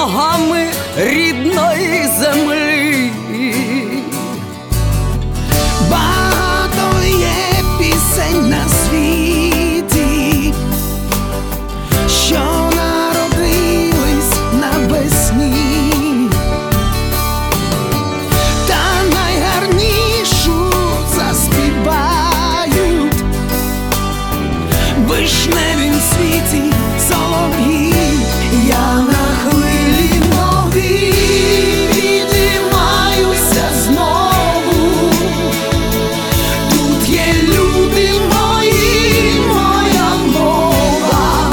ногами рідної землі. Багато є пісень на світі, що народились навесні, та найгарнішу заспівають в вишневім світі солов'ї. Я на хвилі новій підіймаюся знову. Тут є люди мої, моя мова.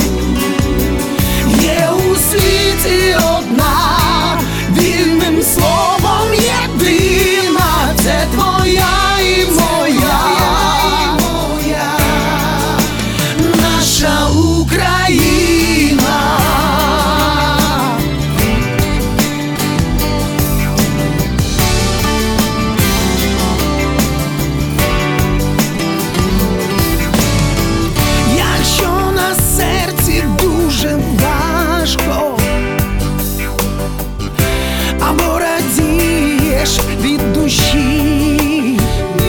Є у світі одна, вільним словом єдина. Це твоя і моя, наша Україна. Якщо на серці дуже важко, або радієш від душі,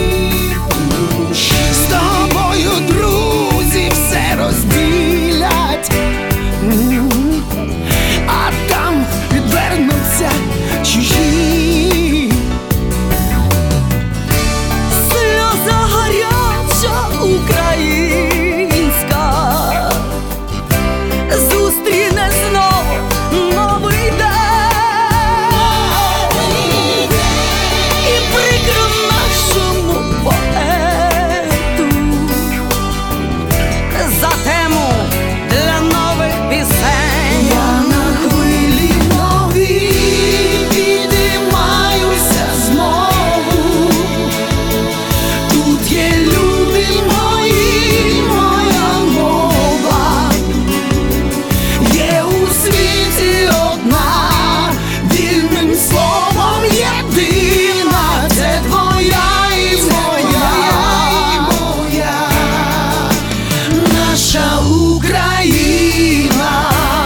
з тобою друзі все розділять, а там відвернуться чужі. Сльоза гаряча українська зустріне знов новий день, і прикро нашому поету за тему для нових пісень. Я на хвилі новій підіймаюся знову. Тут є люди мої, моя мова. Є у світі одна, вільним словом єдина. Це твоя і моя, наша Україна.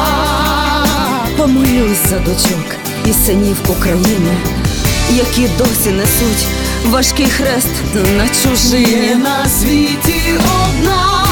Помолюсь за дочок і синів України, які досі несуть важкий хрест на чужині. Є на світі одна,